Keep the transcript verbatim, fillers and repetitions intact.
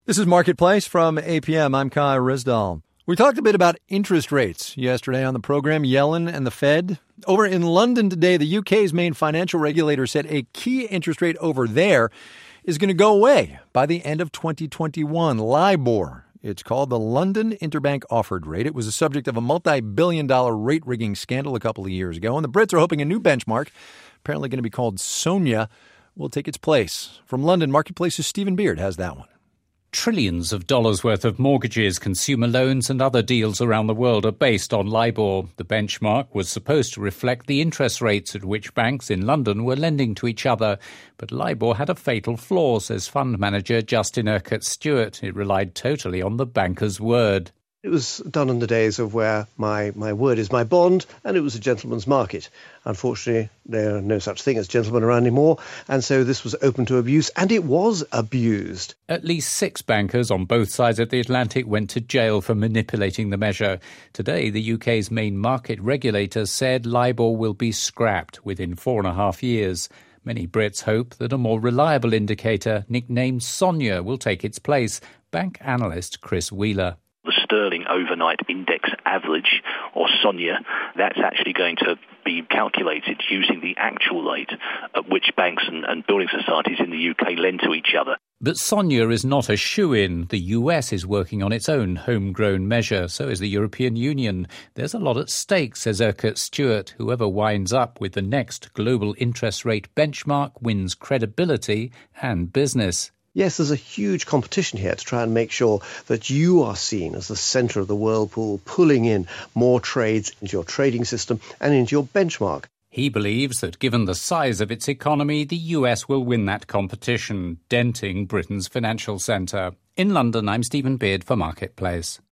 This is Marketplace from A P M. I'm Kai Rizdal. We talked a bit about interest rates yesterday on the program, Yellen and the Fed. Over in London today, the U K's main financial regulator said a key interest rate over there is going to go away by the end of twenty twenty-one. LIBOR. It's called the London Interbank Offered Rate. It was the subject of a multi-billion dollar rate rigging scandal a couple of years ago, and the Brits are hoping a new benchmark, apparently going to be called SONIA, will take its place. From London, Marketplace's Stephen Beard has that one. Trillions of dollars worth of mortgages, consumer loans and other deals around the world are based on LIBOR. The benchmark was supposed to reflect the interest rates at which banks in London were lending to each other. But LIBOR had a fatal flaw, says fund manager Justin Urquhart-Stewart. It relied totally on the banker's word. It was done in the days of where my, my word is my bond, and it was a gentleman's market. Unfortunately, there are no such thing as gentlemen around anymore, and so this was open to abuse, and it was abused. At least six bankers on both sides of the Atlantic went to jail for manipulating the measure. Today, the U K's main market regulator said LIBOR will be scrapped within four and a half years. Many Brits hope that a more reliable indicator, nicknamed SONIA, will take its place. Bank analyst Chris Wheeler. The Sterling Overnight Index Average, or SONIA, that's actually going to be calculated using the actual rate at which banks and, and building societies in the U K lend to each other. But SONIA is not a shoo-in. The U S is working on its own homegrown measure. So is the European Union. There's a lot at stake, says Urquhart-Stewart. Whoever winds up with the next global interest rate benchmark wins credibility and business. Yes, there's a huge competition here to try and make sure that you are seen as the centre of the whirlpool, pulling in more trades into your trading system and into your benchmark. He believes that given the size of its economy, the U S will win that competition, denting Britain's financial centre. In London, I'm Stephen Beard for Marketplace.